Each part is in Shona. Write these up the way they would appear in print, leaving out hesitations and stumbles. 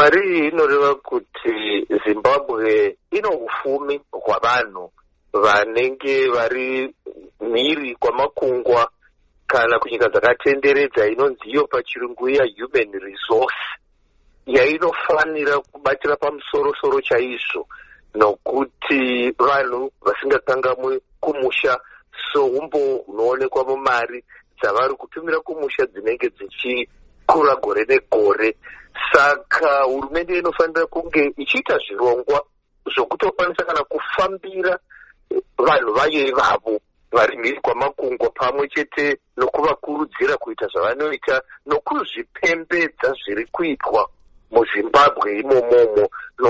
mari iyi inoreva kuti Zimbabwe ino ufumi hwavanhu vanenge vari mhiri kwamakungwa kana kunyika dzakatenderedza inonzi iyo pachirungu iya human resource yainofanira kubatira pamusoro-soro chaizvo, nokuti vanhu vasingakangamwi kumusha soumbo hunoonekwa mumari dzavari kutumira kumusha dzinenge dzichikura gore negore. Saka hurumende inofanira kunge ichiita zvirongwa zvokutokwanisa kana kufambira vanhu vayo ivavo vari mhiri kwamakungwa, pamwe chete nokuvakurudzira kuita zvavanoita nokuzvipembedza zviri kuitwa muZimbabwe imomomo,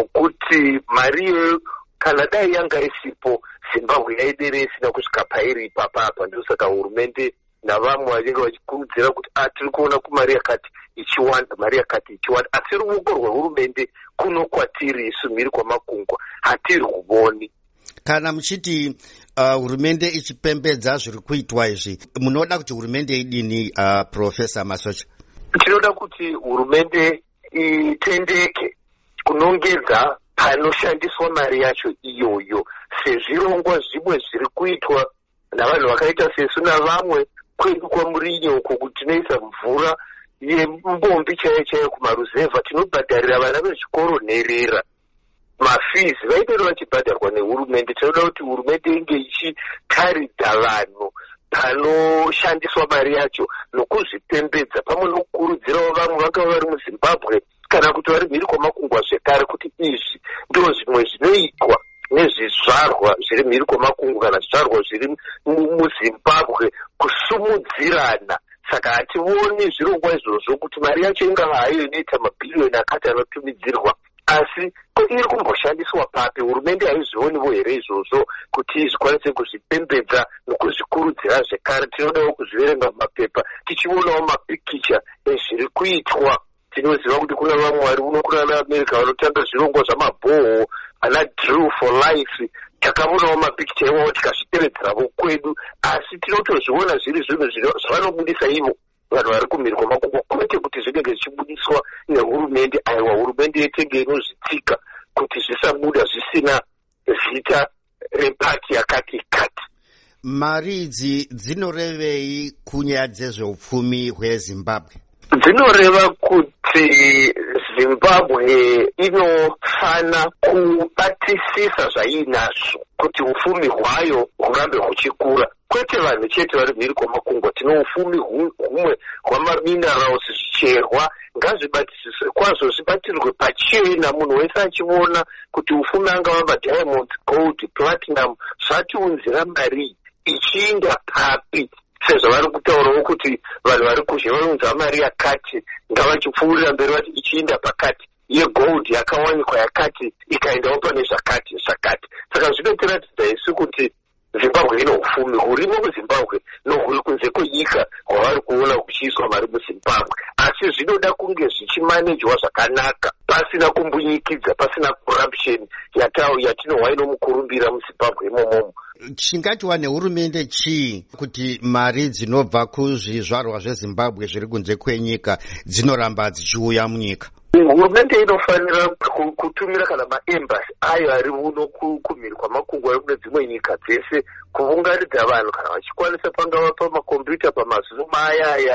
nokuti mari iyoyo kana dai yanga isipo Zimbabwe yaidere isina kusvika pairi ipapapa. Ndosaka hurumende navamwe vanenge vachikurudzira kuti tiri kuona kumari yakati ichiwanda, mari yakati ichiwanda, asi ruoko rwehurumende kuno kwatiri isu mhiri kwamakungwa hatiri kuvoni. Kana muchiti hurumende ichipembedza zviri kuitwa izvi, munoda kuti hurumende idini, Profesa Masocha? Tinoda kuti hurumende itendeke kunongedza panoshandiswa mari yacho iyoyo, sezvirongwa zvimwe zviri kuitwa navanhu vakaita sesu navamwe kwedu kwamurinyo uko kuti tinoisa mvura yembombi chaiyo chaiyo kumaruzevha, tinobhadharira vana vezvikoro nherera mafizi vaidero vachibhadharwa nehurumende. Tinoda kuti hurumende inge ichitaridza vanhu panoshandiswa mari yacho nokuzvipembedza, pamwe nokukurudzirawo vamwe vangava vari muZimbabwe kana kuti vari mhiri kwamakungwa zvekare kuti izvi ndo zvimwe zvinoitwa nezvizvarwa zviri mhiri kwamakungwa kana zvizvarwa zviri muZimbabwe kusumudzirana. Saka hationi zvirongwa izvozvo kuti mari yacho ingava hayo inoita mabhiriyoni akati anotumidzirwa, asi iri kumboshandiswa papi? Hurumende haizvioniwo here izvozvo kuti izvikwanise kuzvipembedza nokuzvikurudzira zvekare? Tinodawo kuzviverenga mumapepa tichionawo mapikicha ezviri kuitwa. Tinoziva kuti kuna vamwe vari uno kuna America vanotanga zvirongwa zvamabhoho ana Drill for Life, takaonawo mapikicha iwawo tikazvitevedzerawo kwedu, asi tinotozviona zviri zvinhu zvavanobudisa ivo vanhu vari kumhiri kwamakungwa, kwete kuti zvinenge zvichibudiswa nehurumende. Aiwa, hurumende yetenge inozvitsika kuti zvisabuda zvisina zita repati yakati kati. Mari idzi dzinorevei kunyaya dzezveupfumi hweZimbabwe? Dzinoreva kuti Zimbabwe inofana kubatisisa zvainazvo kuti ufumi hwayo hurambe huchikura, kwete vanhu chete vari mhiri kwamakungwa. Tino ufumi humwe hwamaminerals, zvicherwa, ngazvibatisiswe kwazvo, zvibatirwe pachena, munhu wese achiona kuti ufumi angava madiamonds, gold, platinum zvatiunzira mari ichiinda papi, sezvo vari kutaurawo kuti vanhu vari kuzhe vanounza mari yakati ngavachipfuurira mberi vati ichiinda pakati, yegold yakawanikwa yakati ikaendawo pane zvakati. Saka zvinotiratidza isu kuti Zimbabwe ino ufumi hurimo muZimbabwe nohuri kunze kwenyika hwavari kuona kuchiiswa mari muZimbabwe, asi zvinoda kunge zvichimanejwa zvakanaka pasina kumbunyikidza, pasina corruption yatinohwa inomukurumbira muZimbabwe imomomo. Chingatiwa nehurumende chii kuti mari dzinobva kuzvizvarwa zveZimbabwe zviri kunze kwenyika dzinoramba dzichiuya munyika? Hurumende inofanira kutumira kana maembasi ayo ari uno kumhiri kwamakungwa kune dzimwe nyika dzese, kuunganidza vanhu kana vachikwanisa pangava pamakombiyuta pamazuva ayaya,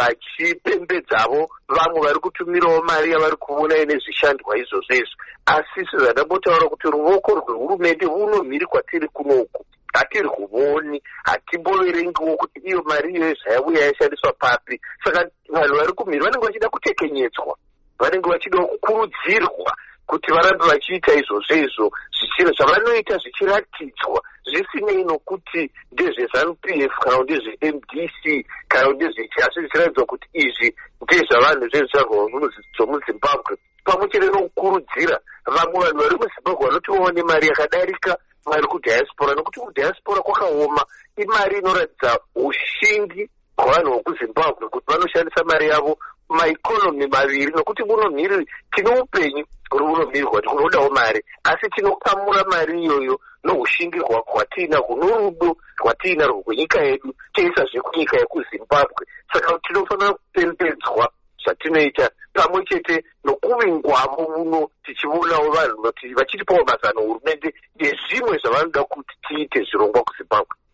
vachipembedzavo vamwe vari kutumirawo mari yavari kuona nezvishandwa izvozvo. Asi sezvandambotaura kuti ruoko rwehurumende uno mhiri kwatiri kunoku hatiri kuvoni, hatimboverengiwo kuti iyo mari iyoyo zvayauya yashandiswa papi. Saka vanhu vari kumhiri vanenge vachida kutekenyetswa, vanenge vachida kukurudzirwa kuti varambe vachiita izvozvo zvavanoita zvichiratidzwa, zvisinei nokuti ndezveZANU-PF kana ndezveMDC kana ndezvechi, asi zvichiratidzwa kuti izvi ndezvavanhu zvezvizvarwa zvomuZimbabwe, pamwe chete nokukurudzira vamwe vanhu vari muZimbabwe vanotivawo nemari yakadarika vari kudhiaspora, nokuti kudhiaspora kwakaoma. Imari inoratidza ushingi hwavanhu vokuZimbabwe kuti vanoshandisa mari yavo maikonomi maviri, nokuti muno mhiri tino upenyu runomhirwa kuti kunodawo mari, asi tinokamura mari iyoyo noushingi hwatiinahwo norudo rwatiinarwo rwenyika yedu teisazve kunyika yekuZimbabwe. Saka tinofanira kupembedzwa zvatinoita pamwe chete nokuvingwavo uno tichionawo vanhu vachitipawo mazano hurumende yezvimwe zvavanoda kuti tiite zvirongwa kuzimbabwe.